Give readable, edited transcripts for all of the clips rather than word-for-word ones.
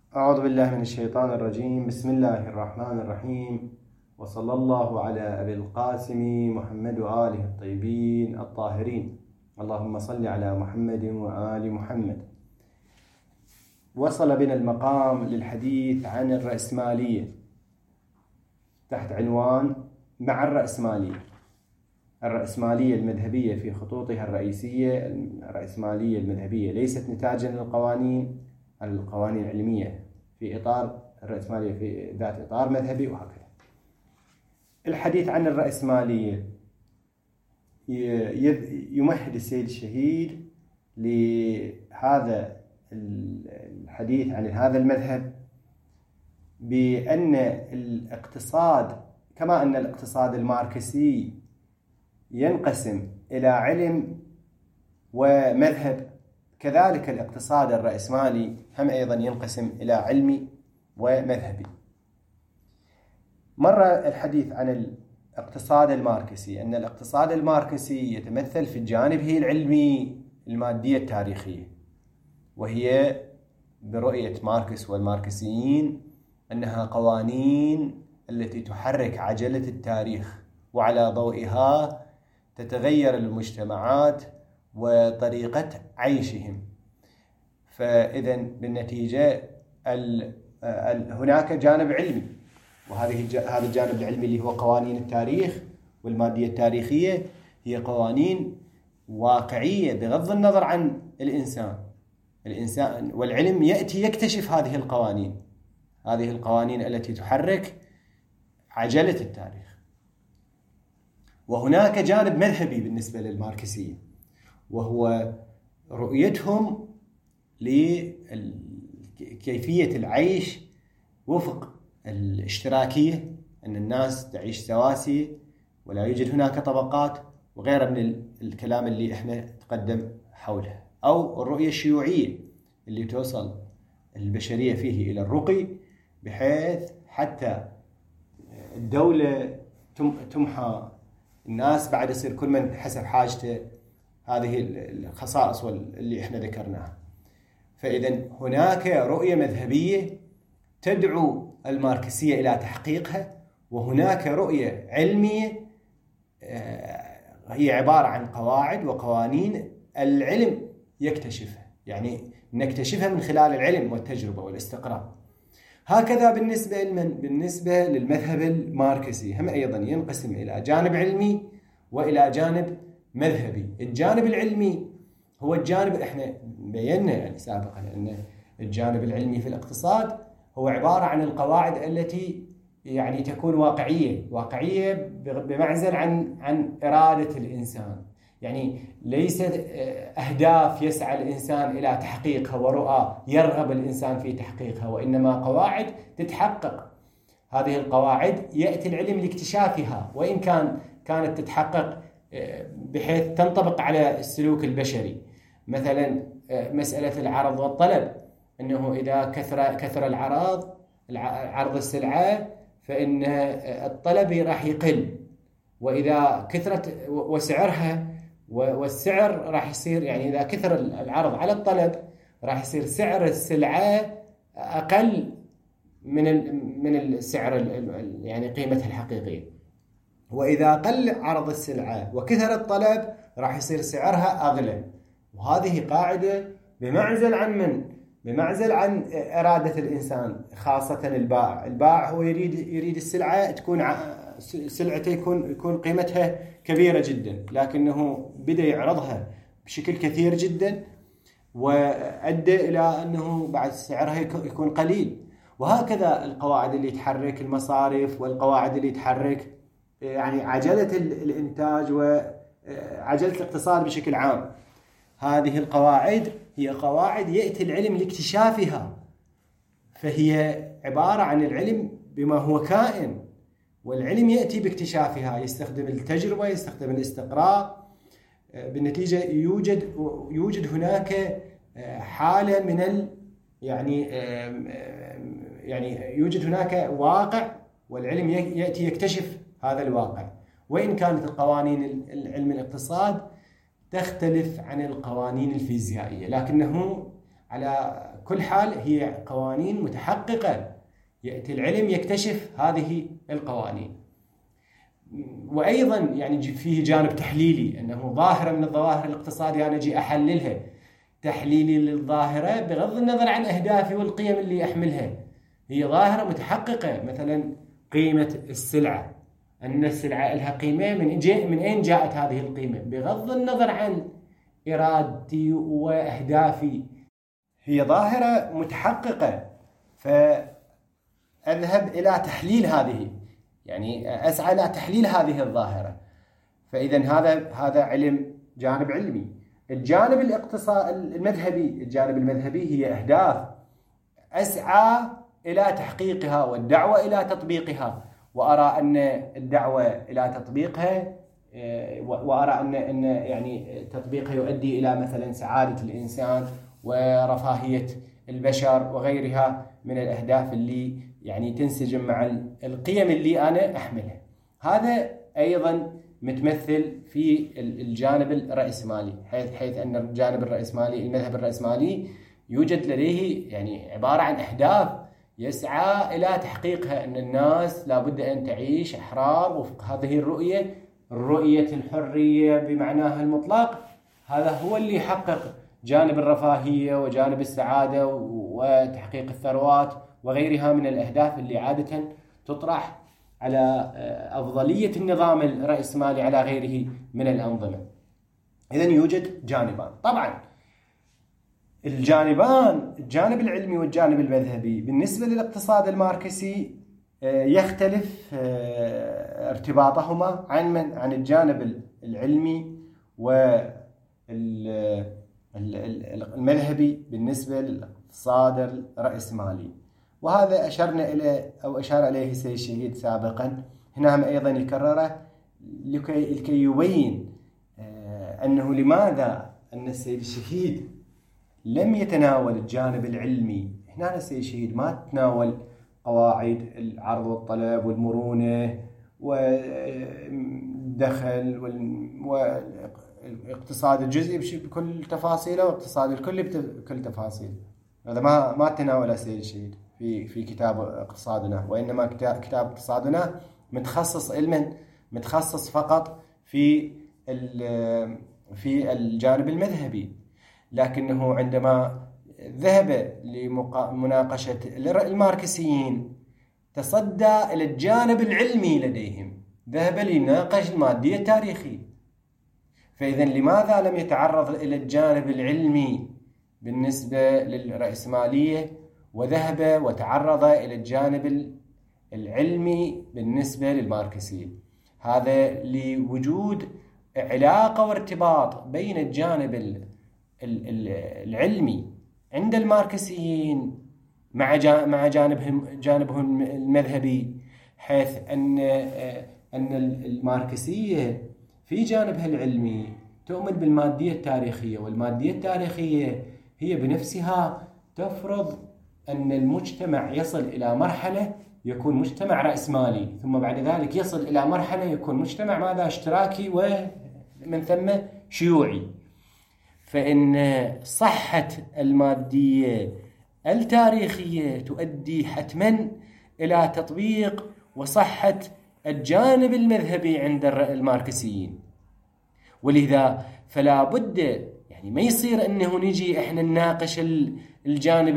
أعوذ بالله من الشيطان الرجيم. بسم الله الرحمن الرحيم، وصلى الله على أبي القاسم محمد وآله الطيبين الطاهرين. اللهم صل على محمد وآل محمد. وصل بنا المقام للحديث عن الرأسمالية تحت عنوان مع الرأسمالية. الرأسمالية المذهبية في خطوطها الرئيسية، الرأسمالية المذهبية ليست نتاجا للقوانين العلمية في إطار الرأسمالية في ذات إطار مذهبي، وهكذا. الحديث عن الرأسمالية يمهد السيد الشهيد لهذا الحديث عن هذا المذهب بأن الاقتصاد، كما أن الاقتصاد الماركسي ينقسم إلى علم ومذهب، كذلك الاقتصاد الرأسمالي هم أيضا ينقسم إلى علمي ومذهبي. مر الحديث عن الاقتصاد الماركسي أن الاقتصاد الماركسي يتمثل في جانبه العلمي المادية التاريخية، وهي برؤية ماركس والماركسيين أنها قوانين التي تحرك عجلة التاريخ، وعلى ضوئها تتغير المجتمعات وطريقة عيشهم. فإذا بالنتيجة هناك جانب علمي، هذا الجانب العلمي اللي هو قوانين التاريخ والمادية التاريخية هي قوانين واقعية بغض النظر عن الإنسان، والعلم يأتي يكتشف هذه القوانين التي تحرك عجلة التاريخ. وهناك جانب مذهبي بالنسبة للماركسيين، وهو رؤيتهم لكيفية العيش وفق الاشتراكية، أن الناس تعيش سواسية ولا يوجد هناك طبقات، وغيره من الكلام اللي احنا تقدم حوله. أو الرؤية الشيوعية اللي توصل البشرية فيه إلى الرقي، بحيث حتى الدولة تمحى الناس بعد يصير كل من حسب حاجته، هذه الخصائص اللي احنا ذكرناها. فإذا هناك رؤية مذهبية تدعو الماركسية إلى تحقيقها، وهناك رؤية علمية هي عبارة عن قواعد وقوانين العلم يكتشفها، يعني نكتشفها من خلال العلم والتجربة والاستقراء. هكذا بالنسبة للمذهب الماركسي هم أيضا ينقسم إلى جانب علمي وإلى جانب مذهبي. الجانب العلمي هو الجانب احنا بينا يعني سابقا أن الجانب العلمي في الاقتصاد هو عبارة عن القواعد التي يعني تكون واقعية بمعزل عن إرادة الإنسان، يعني ليست أهداف يسعى الإنسان إلى تحقيقها ورؤى يرغب الإنسان في تحقيقها، وإنما قواعد تتحقق. هذه القواعد يأتي العلم لاكتشافها، وإن كانت تتحقق بحيث تنطبق على السلوك البشري. مثلا مسألة العرض والطلب، أنه إذا كثر عرض السلعة فإن الطلب راح يقل، وإذا كثرت وسعرها والسعر راح يصير، يعني إذا كثر العرض على الطلب راح يصير سعر السلعة أقل من السعر يعني قيمتها الحقيقية. وإذا قل عرض السلعة وكثر الطلب راح يصير سعرها أغلى. وهذه قاعدة بمعزل عن إرادة الإنسان، خاصة البائع هو يريد السلعة تكون سلعته يكون قيمتها كبيرة جدا، لكنه بدأ يعرضها بشكل كثير جدا، وأدى إلى أنه بعد سعرها يكون قليل. وهكذا القواعد اللي تحرك المصارف، والقواعد اللي تحرك يعني عجلة الإنتاج وعجلة الاقتصاد بشكل عام. هذه القواعد هي قواعد يأتي العلم لاكتشافها، فهي عبارة عن العلم بما هو كائن، والعلم يأتي باكتشافها، يستخدم التجربة، يستخدم الاستقراء. بالنتيجة يوجد هناك حالة من يعني يوجد هناك واقع، والعلم يأتي يكتشف هذا الواقع. وإن كانت القوانين علم الاقتصاد تختلف عن القوانين الفيزيائية، لكنه على بكل حال هي قوانين متحققة، يأتي العلم يكتشف هذه القوانين. وأيضا يعني فيه جانب تحليلي، أنه ظاهرة من الظواهر الاقتصادية أنا أجي أحللها، تحليلي للظاهرة بغض النظر عن أهدافي والقيم اللي أحملها. هي ظاهرة متحققة، مثلا قيمة السلعة، أن السلعة لها قيمة، من أين جاءت هذه القيمة بغض النظر عن إرادتي وأهدافي، هي ظاهرة متحققة. فأذهب إلى تحليل هذه، يعني أسعى إلى تحليل هذه الظاهرة. فإذا هذا علم، جانب علمي. الجانب الجانب المذهبي هي أهداف أسعى إلى تحقيقها والدعوة إلى تطبيقها، وأرى أن الدعوة إلى تطبيقها، وأرى أن يعني تطبيقها يؤدي إلى مثلا سعادة الإنسان ورفاهية البشر وغيرها من الأهداف اللي يعني تنسجم مع القيم اللي أنا أحملها. هذا أيضا متمثل في الجانب الرأسمالي، حيث أن الجانب الرأسمالي، المذهب الرأسمالي يوجد لديه يعني عبارة عن أهداف يسعى إلى تحقيقها، أن الناس لابد أن تعيش أحرار وفق هذه الرؤية الحرية بمعناها المطلق. هذا هو اللي يحقق جانب الرفاهية وجانب السعادة وتحقيق الثروات وغيرها من الأهداف اللي عادة تطرح على أفضلية النظام الرأسمالي على غيره من الأنظمة. إذن يوجد جانبان. طبعا الجانب العلمي والجانب المذهبي بالنسبة للاقتصاد الماركسي يختلف ارتباطهما عن الجانب العلمي والمذهبي بالنسبة للاقتصاد الرأسمالي. وهذا أشرنا إليه أو أشار إليه السيد الشهيد سابقا، هنا أيضا يكرره لكي يبين أنه لماذا أن السيد الشهيد لم يتناول الجانب العلمي. هنا السيد الشهيد ما تناول قواعد العرض والطلب والمرونة والدخل والاقتصاد الجزئي بكل تفاصيله واقتصاد الكلي بكل تفاصيله. هذا ما تناوله السيد الشهيد في كتاب اقتصادنا، وإنما كتاب اقتصادنا متخصص فقط في الجانب المذهبي. لكنه عندما ذهب لمناقشة الماركسيين تصدى إلى الجانب العلمي لديهم، ذهب ليناقش المادية التاريخية. فإذا لماذا لم يتعرض إلى الجانب العلمي بالنسبة للرأسمالية، وذهب وتعرض إلى الجانب العلمي بالنسبة للماركسية؟ هذا لوجود علاقة وارتباط بين الجانب العلمي عند الماركسيين مع جانبهم المذهبي، حيث أن الماركسية في جانبها العلمي تؤمن بالمادية التاريخية، والمادية التاريخية هي بنفسها تفرض أن المجتمع يصل إلى مرحلة يكون مجتمع رأسمالي، ثم بعد ذلك يصل إلى مرحلة يكون مجتمع ماذا اشتراكي ومن ثم شيوعي. فإن صحة المادية التاريخية تؤدي حتما إلى تطبيق وصحة الجانب المذهبي عند الماركسيين. ولذا فلا بد يعني ما يصير أنه نجي إحنا نناقش الجانب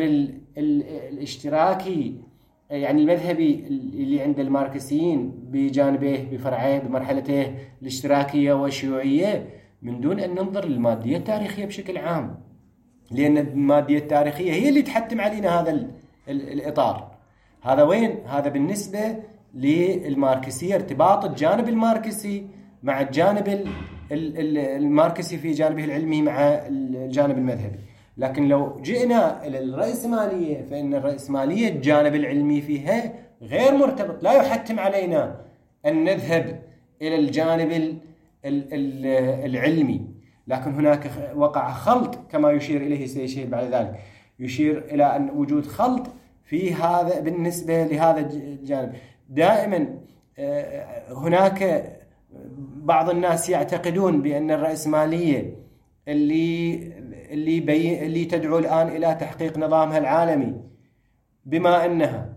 الاشتراكي يعني المذهبي اللي عند الماركسيين بجانبه بفرعيه بمرحلته الاشتراكية والشيوعية من دون أن ننظر للمادية التاريخية بشكل عام، لأن المادية التاريخية هي اللي تحتم علينا هذا الإطار. هذا وين؟ هذا بالنسبة للماركسية، ارتباط الجانب الماركسي مع الجانب الماركسي في جانبه العلمي مع الجانب المذهبي. لكن لو جئنا إلى الرأسمالية فإن الرأسمالية الجانب العلمي فيها غير مرتبط، لا يحتم علينا أن نذهب إلى الجانب العلمي. لكن هناك وقع خلط كما يشير إليه السيد الشهيد بعد ذلك، يشير إلى أن وجود خلط في هذا بالنسبة لهذا الجانب. دائما هناك بعض الناس يعتقدون بأن الرأسمالية اللي اللي تدعو الآن إلى تحقيق نظامها العالمي، بما أنها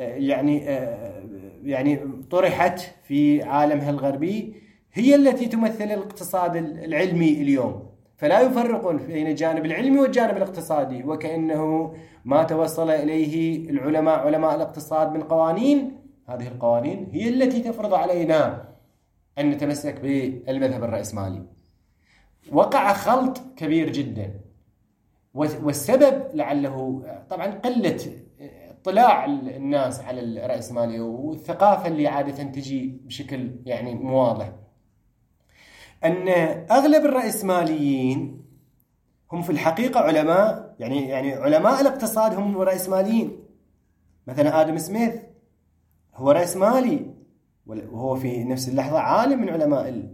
يعني طرحت في عالمها الغربي، هي التي تمثل الاقتصاد العلمي اليوم. فلا يفرقون بين الجانب العلمي والجانب الاقتصادي، وكأنه ما توصل إليه علماء الاقتصاد من قوانين، هذه القوانين هي التي تفرض علينا أن نتمسك بالمذهب الرأسمالي. وقع خلط كبير جدا، والسبب لعله طبعا قلة اطلاع الناس على الرأسمالية والثقافة اللي عادة تجي بشكل يعني واضح، أن أغلب الرأسماليين هم في الحقيقة علماء، يعني علماء الاقتصاد هم رأسماليين. مثلا آدم سميث هو رأسمالي، وهو في نفس اللحظة عالم من علماء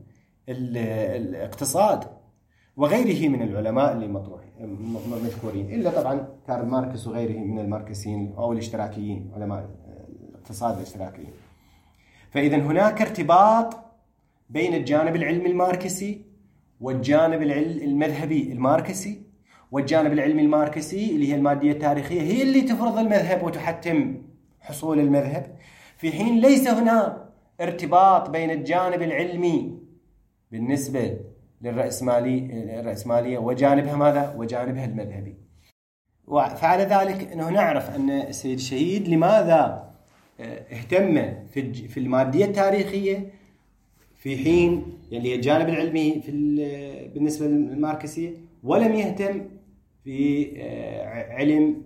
الاقتصاد، وغيره من العلماء اللي مذكورين، إلا طبعا كارل ماركس وغيره من الماركسيين أو الاشتراكيين، علماء الاقتصاد الاشتراكيين. فإذا هناك ارتباط بين الجانب العلمي الماركسي والجانب المذهبي الماركسي، والجانب العلمي الماركسي اللي هي المادية التاريخية هي اللي تفرض المذهب وتحتم حصول المذهب، في حين ليس هنا ارتباط بين الجانب العلمي بالنسبة للرأسمالية وجانبها ماذا؟ وجانبها المذهبي. فعلى ذلك أنه نعرف أن السيد الشهيد لماذا اهتم في المادية التاريخية في حين يعني الجانب العلمي بالنسبة للماركسية، ولم يهتم في علم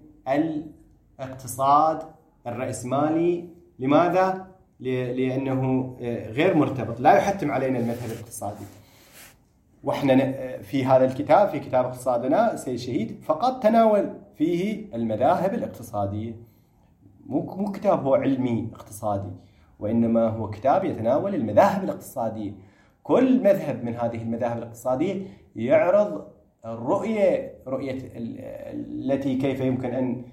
الاقتصاد الرأسمالي. لماذا؟ لأنه غير مرتبط، لا يحتم علينا المذهب الاقتصادي. وإحنا في هذا الكتاب، في كتاب اقتصادنا، السيد الشهيد فقط تناول فيه المذاهب الاقتصادية، مو كتاب هو علمي اقتصادي، وإنما هو كتاب يتناول المذاهب الاقتصادية. كل مذهب من هذه المذاهب الاقتصادية يعرض رؤية التي كيف يمكن أن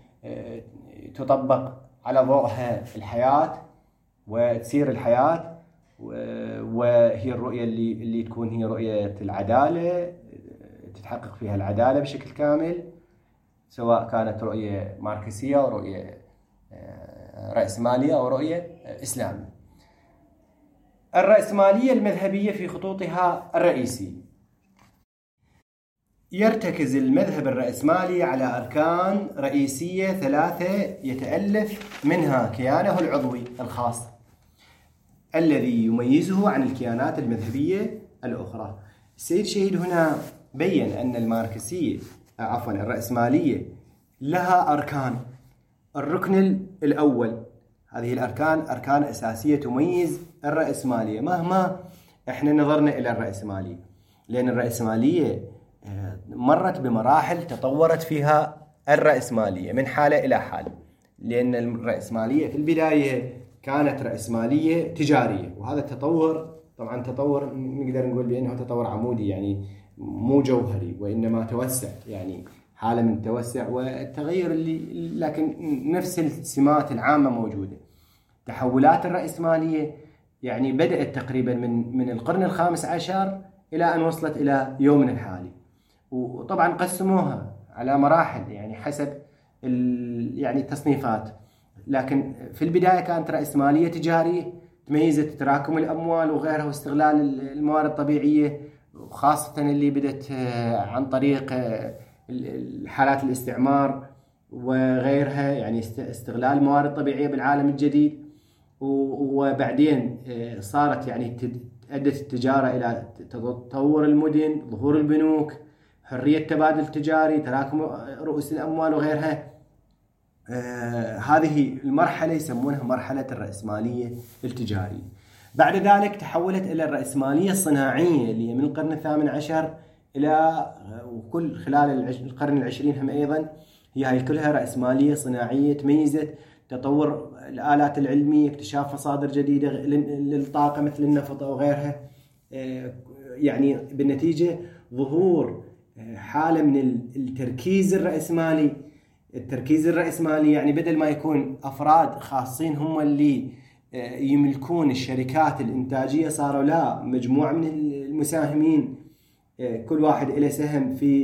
تطبق على ضوءها الحياة وتسير الحياة، وهي الرؤية اللي تكون هي رؤية العدالة، تتحقق فيها العدالة بشكل كامل، سواء كانت رؤية ماركسية أو رؤية رأسمالية أو رؤية إسلامية. الرأسمالية المذهبية في خطوطها الرئيسية، يرتكز المذهب الرأسمالي على أركان رئيسية 3 يتألف منها كيانه العضوي الخاص الذي يميزه عن الكيانات المذهبية الأخرى. السيد الشهيد هنا بيّن أن الرأسمالية لها أركان. الركن الأول، هذه الأركان أركان أساسية تميز الرأسمالية مهما إحنا نظرنا إلى الرأسمالية، لأن الرأسمالية مرت بمراحل تطورت فيها الرأسمالية من حالة إلى حال. لأن الرأسمالية في البداية كانت رأسمالية تجارية، وهذا التطور طبعا تطور نقدر نقول بأنه تطور عمودي، يعني مو جوهري، وإنما توسع، يعني حالة من التوسع والتغير لكن نفس السمات العامة موجودة. تحولات الرأسمالية يعني بدأت تقريبا من القرن ال15 إلى أن وصلت إلى يومنا الحالي، وطبعا قسموها على مراحل يعني حسب يعني التصنيفات. لكن في البداية كانت رأسمالية تجارية تميزت تراكم الأموال وغيرها واستغلال الموارد الطبيعية، وخاصة اللي بدت عن طريق حالات الاستعمار وغيرها، يعني استغلال الموارد الطبيعية بالعالم الجديد. وبعدين صارت يعني أدت التجارة إلى تطور المدن، ظهور البنوك، حرية التبادل التجاري، تراكم رؤوس الأموال وغيرها. هذه المرحلة يسمونها مرحلة الرأسمالية التجارية. بعد ذلك تحولت إلى الرأسمالية الصناعية اللي من القرن ال18 إلى وكل خلال القرن العشرين هم أيضا هي كلها رأسمالية صناعية تميزت تطور الآلات العلمية، اكتشاف مصادر جديدة للطاقة مثل النفط أو غيرها. يعني بالنتيجة ظهور حالة من التركيز الرأسمالي. التركيز الرأسمالي يعني بدل ما يكون أفراد خاصين هم اللي يملكون الشركات الإنتاجية، صاروا لا، مجموعة من المساهمين كل واحد له سهم في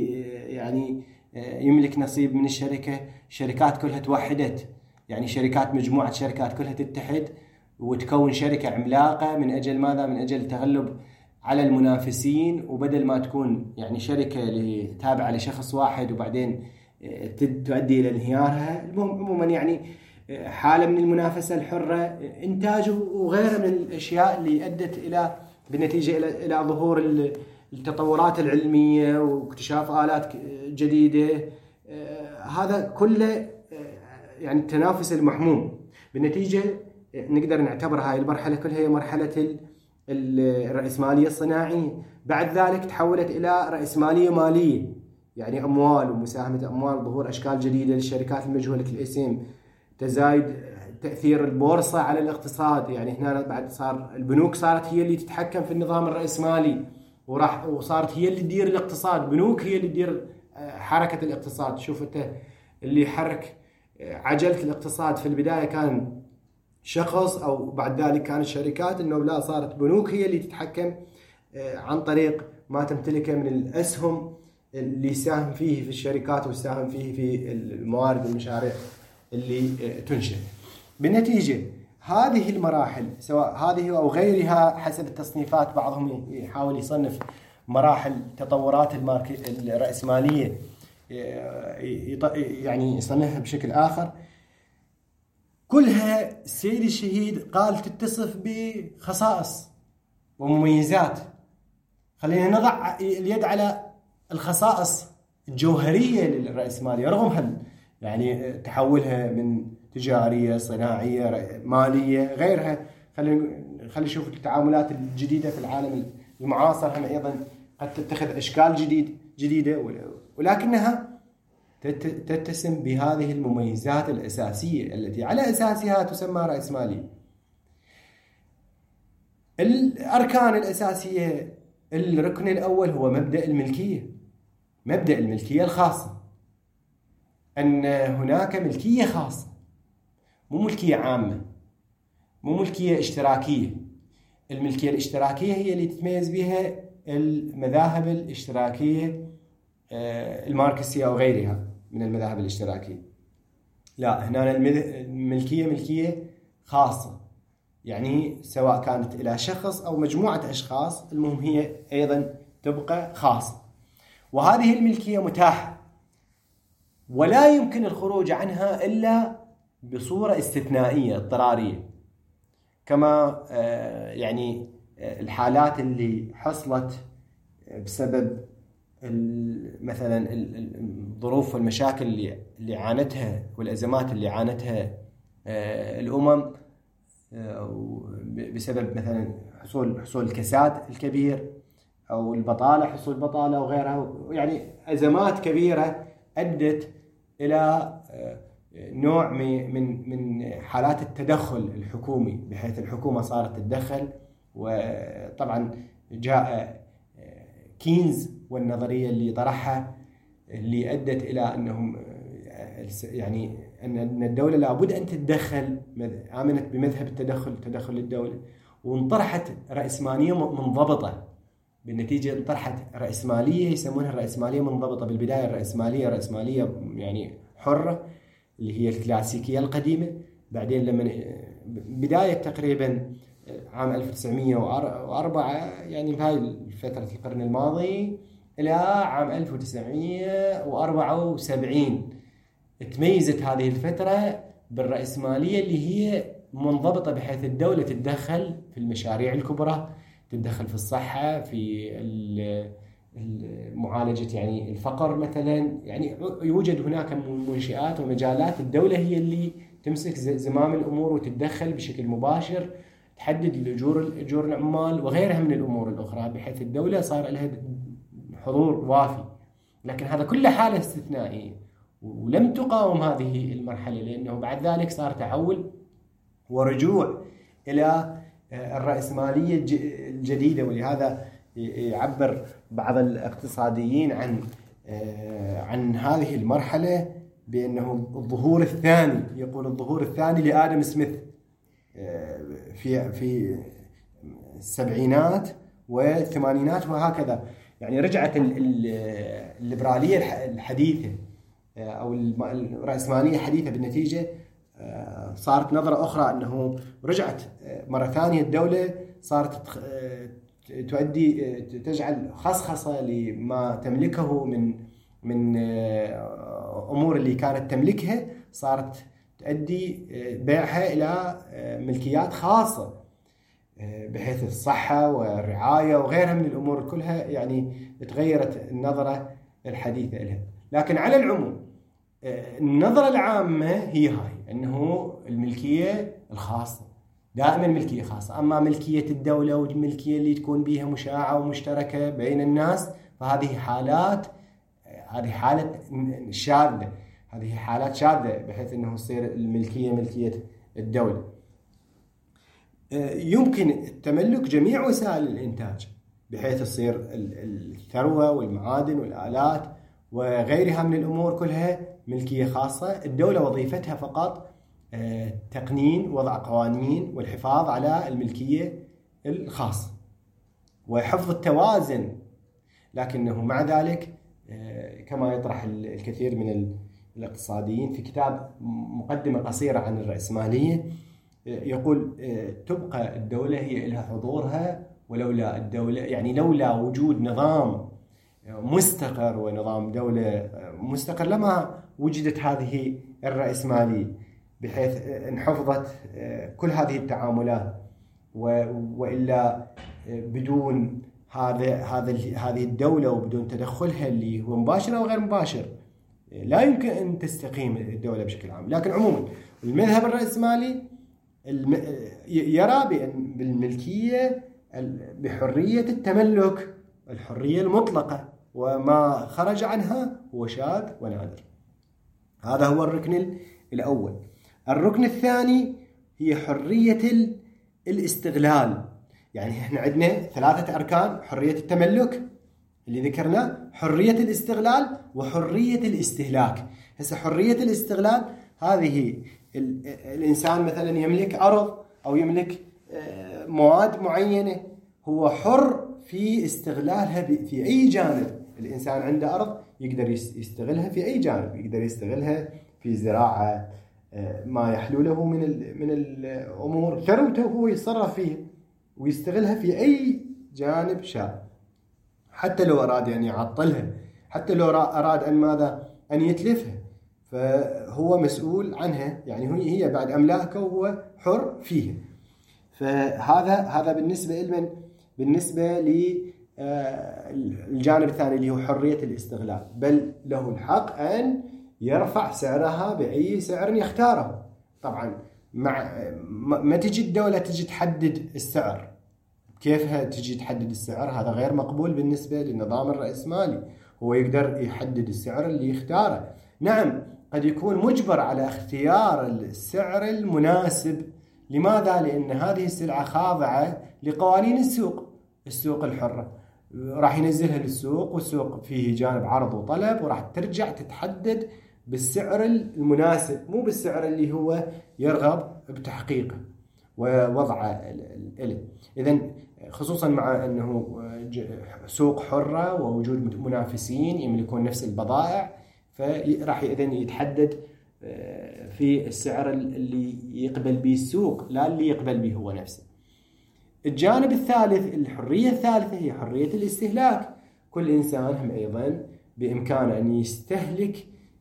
يعني يملك نصيب من الشركة، شركات كلها توحدت، يعني شركات مجموعة شركات كلها تتحد وتكون شركة عملاقة من أجل ماذا؟ من أجل التغلب على المنافسين، وبدل ما تكون يعني شركة تابعة لشخص واحد وبعدين تؤدي إلى انهيارها. عموما يعني حالة من المنافسة الحرة، إنتاج وغيرها من الأشياء اللي أدت بالنتيجة إلى ظهور التطورات العلمية واكتشاف آلات جديدة. هذا كله يعني التنافس المحموم. بالنتيجة نقدر نعتبر هاي المرحلة كلها هي مرحلة الرأسمالية الصناعية. بعد ذلك تحولت إلى رأسمالية مالية، يعني أموال ومساهمة أموال، ظهور أشكال جديدة للشركات المجهولة الاسم، تزايد تأثير البورصة على الاقتصاد. يعني هنا بعد صار البنوك صارت هي اللي تتحكم في النظام الرأسمالي، وصارت هي اللي تدير الاقتصاد. بنوك هي اللي تدير حركة الاقتصاد. شوف أنت اللي يحرك عجلة الاقتصاد في البداية كان شخص، أو بعد ذلك كانت شركات، إنه لا، صارت بنوك هي اللي تتحكم عن طريق ما تمتلكه من الأسهم اللي يساهم فيه في الشركات ويساهم فيه في الموارد والمشاريع اللي تنشئ. بالنتيجة هذه المراحل، سواء هذه أو غيرها حسب التصنيفات، بعضهم يحاول يصنف مراحل تطورات الرأسمالية يعني يصنفها بشكل آخر، كلها السيد الشهيد قال تتصف بخصائص ومميزات. خلينا نضع اليد على الخصائص الجوهرية للرأسمالية رغم يعني تحولها من تجارية، صناعية، مالية، غيرها. خلينا نشوف التعاملات الجديدة في العالم المعاصر، هم أيضا قد تتخذ أشكال جديدة، ولكنها تتسم بهذه المميزات الأساسية التي على أساسها تسمى رأسمالية. الأركان الأساسية، الركن الأول هو مبدأ الملكية، مبدأ الملكية الخاصة، أن هناك ملكية خاصة، مو ملكية عامة، مو ملكية اشتراكية. الملكية الاشتراكية هي اللي تتميز بها المذاهب الاشتراكية الماركسية أو غيرها من المذاهب الاشتراكية. لا، هنا الملكية ملكية خاصة، يعني سواء كانت إلى شخص أو مجموعة أشخاص، المهم هي أيضا تبقى خاصة. وهذه الملكية متاحة ولا يمكن الخروج عنها إلا بصورة استثنائية اضطرارية، كما يعني الحالات اللي حصلت بسبب مثلا الظروف والمشاكل اللي عانتها والأزمات اللي عانتها الأمم بسبب مثلا حصول الكساد الكبير أو البطالة، حصول البطالة وغيرها، يعني أزمات كبيرة أدت إلى نوع من حالات التدخل الحكومي، بحيث الحكومة صارت تتدخل. وطبعا جاء كينز والنظرية اللي طرحها اللي أدت إلى أنهم يعني أن الدولة لابد أن تتدخل، آمنت بمذهب تدخل الدولة، وانطرحت رأسمالية منضبطة. بالنتيجة انطرحت رأسمالية يسمونها الرأسمالية منضبطة. بالبداية رأسمالية يعني حرة اللي هي الكلاسيكية القديمة، بعدين لما بداية تقريبا عام 1904 يعني بهاي فترة القرن الماضي إلى عام 1974 تميزت هذه الفترة بالرأسمالية اللي هي منضبطة، بحيث الدولة تتدخل في المشاريع الكبرى، تتدخل في الصحة، في معالجة يعني الفقر مثلا. يعني يوجد هناك منشآت ومجالات الدولة هي اللي تمسك زمام الأمور وتتدخل بشكل مباشر، تحدد أجور العمال وغيرها من الأمور الأخرى، بحيث الدولة صار لها حضور وافي. لكن هذا كله حالة استثنائية، ولم تقاوم هذه المرحلة، لأنه بعد ذلك صار تحول ورجوع إلى الرأسمالية الجديدة. ولهذا يعبر بعض الاقتصاديين عن هذه المرحلة بأنه الظهور الثاني، يقول الظهور الثاني لآدم سميث في السبعينات والثمانينات وهكذا. يعني رجعت الليبرالية الحديثة أو الرأسمالية الحديثة بالنتيجة صارت نظرة أخرى أنه رجعت مرة ثانية الدولة صارت تجعل خصخصة لما تملكه من أمور اللي كانت تملكها، صارت تؤدي بيعها إلى ملكيات خاصة بحيث الصحة والرعاية وغيرها من الأمور كلها. يعني تغيرت النظرة الحديثة لها. لكن على العموم النظرة العامة هي هاي، أنه الملكية الخاصة دائما ملكية خاصة. أما ملكية الدولة والملكية اللي تكون بيها مشاعة ومشتركة بين الناس فهذه حالات، هذه حالة شاذة، هذه حالات شاذة بحيث أنه يصير الملكية ملكية الدولة. يمكن التملك جميع وسائل الإنتاج بحيث تصير الثروة والمعادن والآلات وغيرها من الأمور كلها ملكية خاصة. الدولة وظيفتها فقط تقنين، وضع قوانين والحفاظ على الملكية الخاصة وحفظ التوازن. لكنه مع ذلك كما يطرح الكثير من الاقتصاديين في كتاب مقدمة قصيرة عن الرأسمالية يقول تبقى الدولة هي لها حضورها، ولولا الدولة يعني لولا وجود نظام مستقر ونظام دولة مستقر لما وجدت هذه الرأسمالية، بحيث انحفظت كل هذه التعاملات. وإلا بدون هذه الدولة وبدون تدخلها اللي هو مباشر أو غير مباشر لا يمكن أن تستقيم الدولة بشكل عام. لكن عموما المذهب الرأسمالي يرى بالملكية بحرية التملك، الحرية المطلقة، وما خرج عنها هو شاذ ونادر. هذا هو الركن الأول. الركن الثاني هي حرية الاستغلال. يعني احنا عندنا 3 أركان: حرية التملك اللي ذكرنا، حرية الاستغلال، وحرية الاستهلاك. هسه حرية الاستغلال هذه الإنسان مثلا يملك أرض أو يملك مواد معينة، هو حر في استغلالها في أي جانب. الإنسان عنده أرض يقدر يستغلها في أي جانب، يقدر يستغلها في زراعة ما يحلو له من الأمور، ثروته هو يتصرف فيها ويستغلها في أي جانب شاء، حتى لو أراد يعني يعطلها، حتى لو أراد أن ماذا أن يتلفها فهو مسؤول عنها. يعني هي بعد أملاكه وهو حر فيها. فهذا بالنسبة لمن؟ بالنسبة للجانب الثاني اللي هو حرية الاستغلال، بل له الحق أن يرفع سعرها بأي سعر يختاره. طبعا ما تجي الدولة تجي تحدد السعر، كيفها تجي تحدد السعر؟ هذا غير مقبول بالنسبة للنظام الرأسمالي. هو يقدر يحدد السعر اللي يختاره. نعم قد يكون مجبر على اختيار السعر المناسب. لماذا؟ لأن هذه السلعة خاضعة لقوانين السوق الحرة، راح ينزلها للسوق، والسوق فيه جانب عرض وطلب، وراح ترجع تتحدد بالسعر المناسب، مو بالسعر اللي هو يرغب بتحقيقه ووضعه له. إذن خصوصا مع أنه سوق حرة ووجود منافسين يملكون نفس البضائع، فراح إذن يتحدد في السعر اللي يقبل به السوق، لا اللي يقبل به هو نفسه. الجانب الثالث، الحرية الثالثة، هي حرية الاستهلاك. كل إنسان هم أيضا بإمكانه أن يستهلك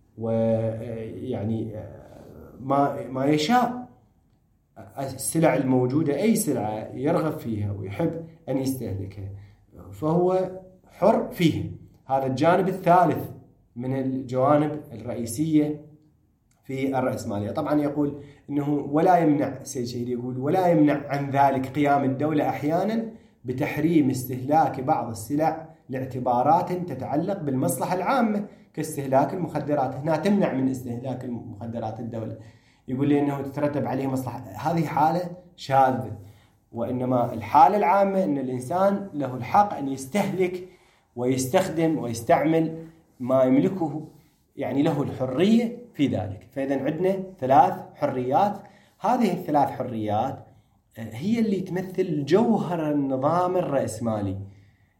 ويعني ما يشاء. السلع الموجودة أي سلعة يرغب فيها ويحب أن يستهلكها فهو حر فيها. هذا الجانب الثالث من الجوانب الرئيسية في الرأسمالية. طبعا يقول أنه ولا يمنع، سيد شهيد يقول ولا يمنع عن ذلك قيام الدولة أحيانا بتحريم استهلاك بعض السلع لاعتبارات تتعلق بالمصلحة العامة كاستهلاك المخدرات. هنا تمنع من استهلاك المخدرات الدولة، يقول لي أنه تترتب عليه مصلحة. هذه حالة شاذة، وإنما الحالة العامة أن الإنسان له الحق أن يستهلك ويستخدم ويستعمل ما يملكه، يعني له الحرية في ذلك. فإذا عندنا 3 حريات. هذه ال3 حريات هي اللي تمثل جوهر النظام الرأسمالي.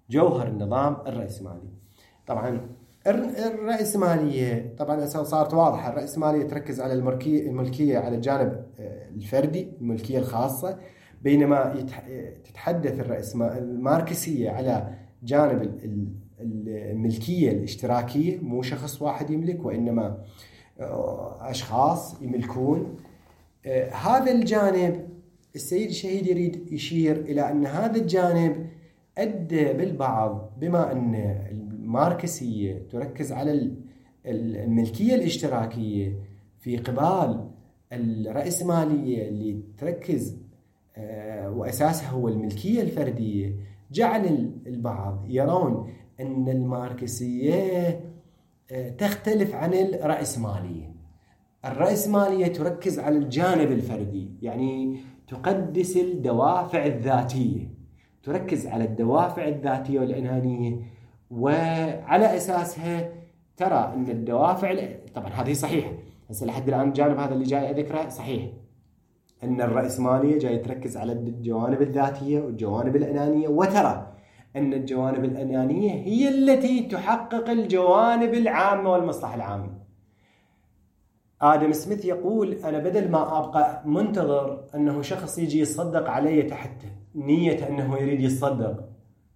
جوهر النظام الرأسمالي. طبعا الرأسمالية طبعا صارت واضحة، الرأسمالية تركز على الملكية على الجانب الفردي، الملكية الخاصة، بينما تتحدث الماركسية على جانب الملكية الاشتراكية، مو شخص واحد يملك وإنما أشخاص يملكون. هذا الجانب السيد الشهيد يريد يشير إلى أن هذا الجانب أدى بالبعض، بما أن الماركسية تركز على الملكية الاشتراكية في قبال الرأسمالية اللي تركز وأساسها هو الملكية الفردية، جعل البعض يرون أن الماركسية تختلف عن الرأسمالية. الرأسمالية تركز على الجانب الفردي، يعني تقدس الدوافع الذاتية، تركز على الدوافع الذاتية والإنانية، وعلى أساسها ترى أن الدوافع طبعا هذه صحيحة. هسه لحد الآن الجانب هذا اللي جاي أذكره صحيح، أن الرأسمالية جاي تركز على الجوانب الذاتية والجوانب الإنانية، وترى أن الجوانب الإنانية هي التي تحقق الجوانب العامة والمصلحة العامة. آدم سميث يقول أنا بدل ما أبقى منتظر أنه شخص يجي يصدق علي تحت نية أنه يريد يصدق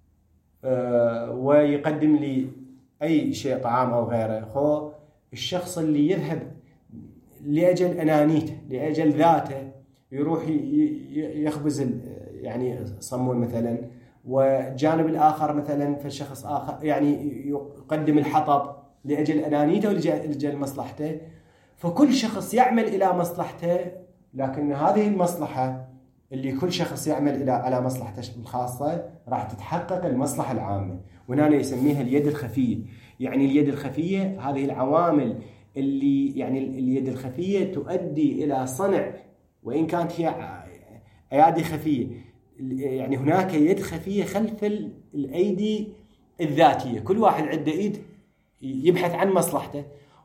ويقدم لي أي شيء طعام أو غيره، الشخص اللي يذهب لأجل أنانيته لأجل ذاته يروح يخبز يعني صمون مثلا، والجانب الآخر مثلا في الشخص آخر يعني يقدم الحطب لأجل أنانيته ولأجل مصلحته. فكل شخص يعمل إلى مصلحته، لكن هذه المصلحة اللي كل شخص يعمل على مصلحته الخاصة راح تتحقق المصلحة العامة، وهنا يسميها اليد الخفية. يعني اليد الخفية هذه العوامل اللي يعني اليد الخفية تؤدي إلى صنع، وإن كانت هي أيادي خفية، يعني هناك يد خفية خلف الأيدي الذاتية. كل واحد عنده إيد يبحث عن مصلحته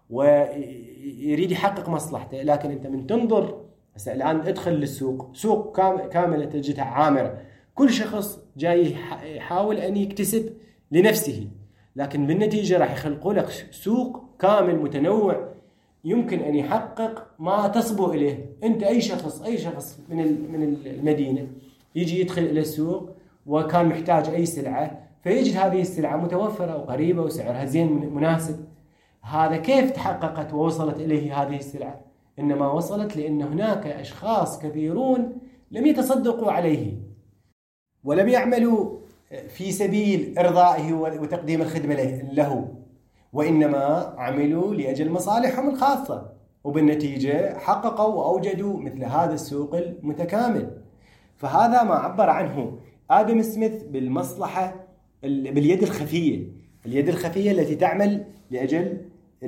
ويريد يحقق مصلحته، لكن أنت من تنظر هسه الآن ادخل للسوق، سوق كاملة تجدها عامرة، كل شخص جاي يحاول أن يكتسب لنفسه، لكن بالنتيجة راح يخلقوا لك سوق كامل متنوع يمكن أن يحقق ما تصبو إليه. أنت أي شخص من المدينة يجي يدخل إلى السوق وكان محتاج أي سلعة، فيجد هذه السلعة متوفرة وقريبة وسعرها زين مناسب. هذا كيف تحققت ووصلت إليه هذه السلعة؟ إنما وصلت لأن هناك أشخاص كثيرون لم يتصدقوا عليه ولم يعملوا في سبيل إرضائه وتقديم الخدمة له، وإنما عملوا لأجل مصالحهم الخاصة، وبالنتيجة حققوا وأوجدوا مثل هذا السوق المتكامل. فهذا ما عبر عنه آدم سميث بالمصلحة باليد الخفية، اليد الخفية التي تعمل لأجل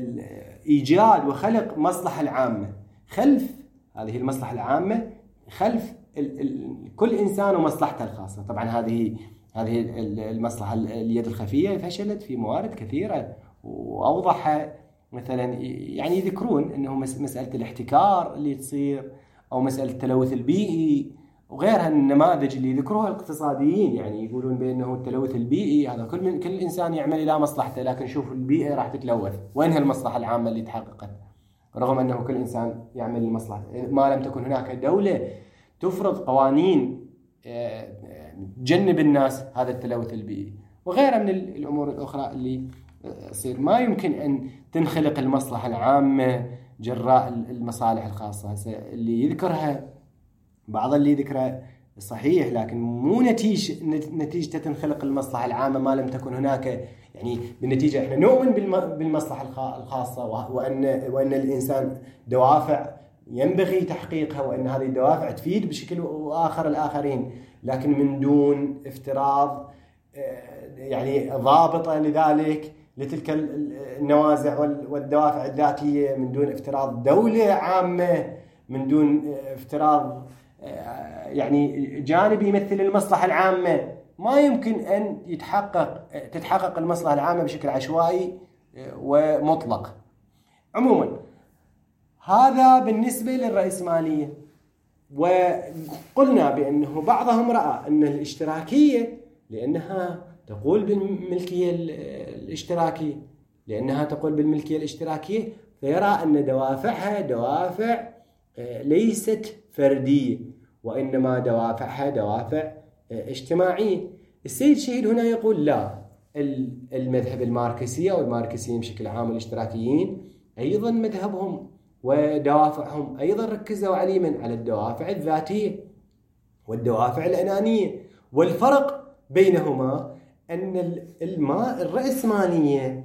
إيجاد وخلق مصلحة العامة خلف هذه المصلحة العامة، خلف كل إنسان ومصلحته الخاصة. طبعا هذه المصلحة اليد الخفية فشلت في موارد كثيرة، وأوضح مثلا يعني يذكرون أنه مسألة الاحتكار اللي تصير، أو مسألة التلوث البيئي وغيرها النماذج اللي يذكروها الاقتصاديين. يعني يقولون بأنه التلوث البيئي هذا كل إنسان يعمل إلى مصلحته، لكن شوف البيئة راح تتلوث، وينها المصلحة العامة اللي تحققت؟ رغم أنه كل إنسان يعمل لمصلحته، ما لم تكن هناك دولة تفرض قوانين تجنب الناس هذا التلوث البيئي وغيرها من الأمور الأخرى اللي تصير. ما يمكن أن تنخلق المصلحة العامة جراء المصالح الخاصة. اللي يذكرها بعض اللي يذكره صحيح، لكن مو نتيجة تنخلق المصلحة العامة ما لم تكن هناك. يعني بالنتيجة احنا نؤمن بالمصلحة الخاصة، وأن الإنسان دوافع ينبغي تحقيقها، وأن هذه الدوافع تفيد بشكل آخر الآخرين، لكن من دون افتراض يعني ضابطة لذلك لتلك النوازع والدوافع الذاتية، من دون افتراض دولة عامة، من دون افتراض يعني جانب يمثل المصلحة العامة. ما يمكن أن تتحقق المصلحة العامة بشكل عشوائي ومطلق. عموما هذا بالنسبة للرأسمالية. وقلنا بأنه بعضهم رأى أن الاشتراكية لأنها تقول بالملكية الاشتراكية، لأنها تقول بالملكية الاشتراكية فيرى أن دوافعها دوافع ليست فردية، وإنما دوافعها دوافع اجتماعية. السيد شهيد هنا يقول لا، المذهب الماركسي أو الماركسيين بشكل عام الاشتراكيين أيضا مذهبهم ودوافعهم أيضا ركزوا عليا على الدوافع الذاتية والدوافع الأنانية، والفرق بينهما أن الرأسمالية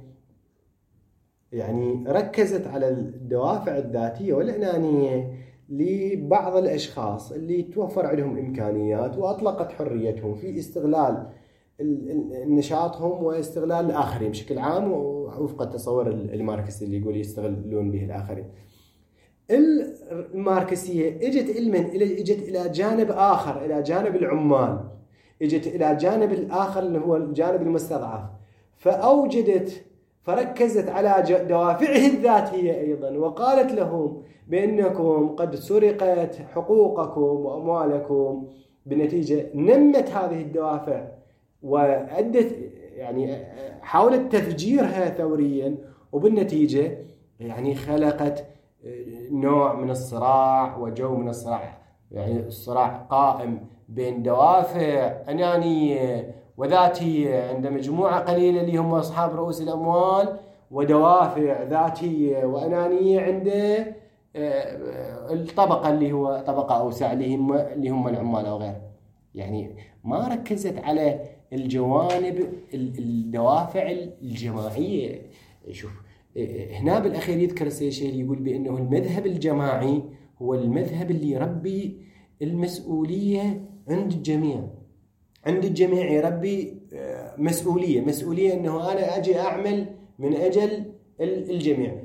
يعني ركزت على الدوافع الذاتية والأنانية لبعض الأشخاص اللي توفر عليهم إمكانيات وأطلقت حريتهم في استغلال نشاطهم واستغلال الآخرين بشكل عام، وفق التصور الماركسي اللي يقول يستغلون به الآخرين. الماركسية اجت إلى جانب آخر، إلى جانب العمال، اجت إلى جانب الآخر اللي هو الجانب المستضعف، فركزت على دوافعه الذاتية أيضا، وقالت لهم بأنكم قد سرقت حقوقكم وأموالكم، بالنتيجة نمت هذه الدوافع وأدت يعني حاولت تفجيرها ثوريا، وبالنتيجة يعني خلقت نوع من الصراع وجو من الصراع، يعني الصراع قائم بين دوافع أنانية وذاتية عند مجموعة قليلة اللي هم أصحاب رؤوس الأموال، ودوافع ذاتية وأنانية عند الطبقة اللي هو طبقة أوسع اللي هم العمال أو غيره. يعني ما ركزت على الجوانب الدوافع الجماعية. شوف هنا بالأخير يذكر السيد شهيد يقول بأنه المذهب الجماعي هو المذهب اللي يربي المسؤولية عند الجميع يربي مسؤولية أنه أنا أجي أعمل من أجل الجميع،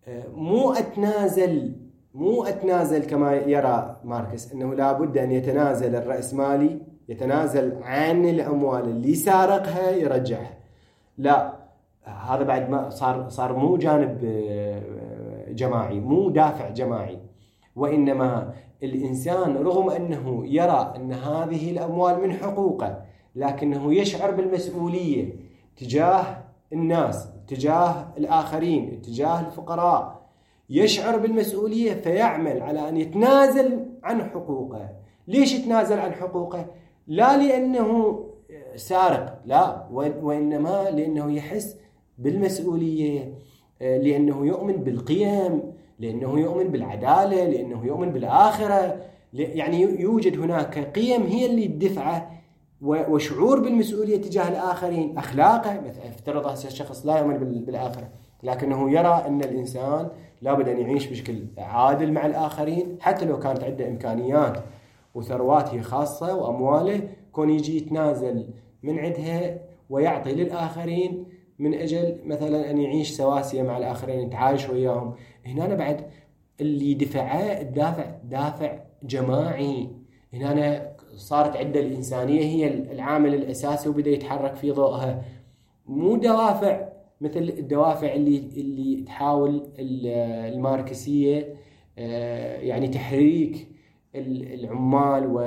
مو أتنازل كما يرى ماركس أنه لابد أن يتنازل الرأسمالي، يتنازل عن الأموال اللي سارقها يرجعها. لا، هذا بعد ما صار مو جانب جماعي، مو دافع جماعي، وإنما الإنسان رغم أنه يرى أن هذه الأموال من حقوقه، لكنه يشعر بالمسؤولية تجاه الناس، تجاه الآخرين، تجاه الفقراء، يشعر بالمسؤولية فيعمل على أن يتنازل عن حقوقه. ليش يتنازل عن حقوقه؟ لا لأنه سارق، لا، وإنما لأنه يحس بالمسؤولية، لأنه يؤمن بالقيم، لأنه يؤمن بالعدالة، لأنه يؤمن بالآخرة. يعني يوجد هناك قيم هي اللي تدفعه، وشعور بالمسؤولية تجاه الآخرين، أخلاقه. مثلا افترض هذا الشخص لا يؤمن بالآخرة، لكنه يرى أن الإنسان لابد أن يعيش بشكل عادل مع الآخرين، حتى لو كانت عنده إمكانيات وثروات هي خاصة وأمواله، كون يجي يتنازل من عندها ويعطي للآخرين من أجل مثلا أن يعيش سواسية مع الآخرين، يتعايش وياهم. هنا بعد اللي دفعه دافع جماعي. هنا صارت عنده الإنسانية هي العامل الأساسي، وبدأ يتحرك في ضوءها، مو دوافع مثل الدوافع اللي تحاول الماركسية يعني تحريك العمال و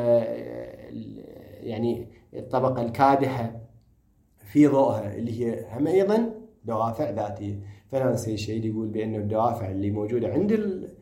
يعني الطبقة الكادحة في ضوءها، اللي هي هم أيضا دوافع ذاتية. فنانسي الشهيد يقول بأن الدوافع اللي موجودة عند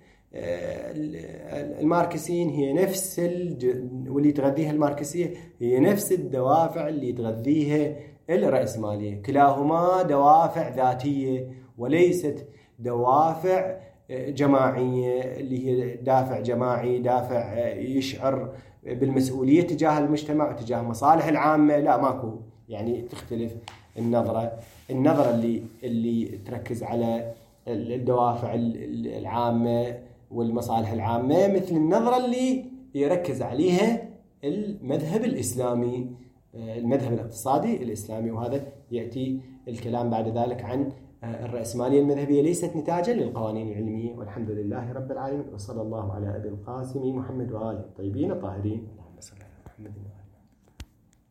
الماركسيين هي نفس واللي تغذيها الماركسية هي نفس الدوافع اللي تغذيها الرأسمالية. كلاهما دوافع ذاتية وليست دوافع جماعية، اللي هي دافع جماعي، دافع يشعر بالمسؤولية تجاه المجتمع وتجاه مصالح العامة. لا، ماكو، يعني تختلف النظرة اللي تركز على الدوافع العامة والمصالح العامة، مثل النظرة اللي يركز عليها المذهب الإسلامي، المذهب الاقتصادي الإسلامي. وهذا يأتي الكلام بعد ذلك عن الرأسمالية المذهبية ليست نتاجا للقوانين العلمية. والحمد لله رب العالمين، وصلى الله على أبي القاسم محمد وآله الطيبين الطاهرين. اللهم صل على محمد.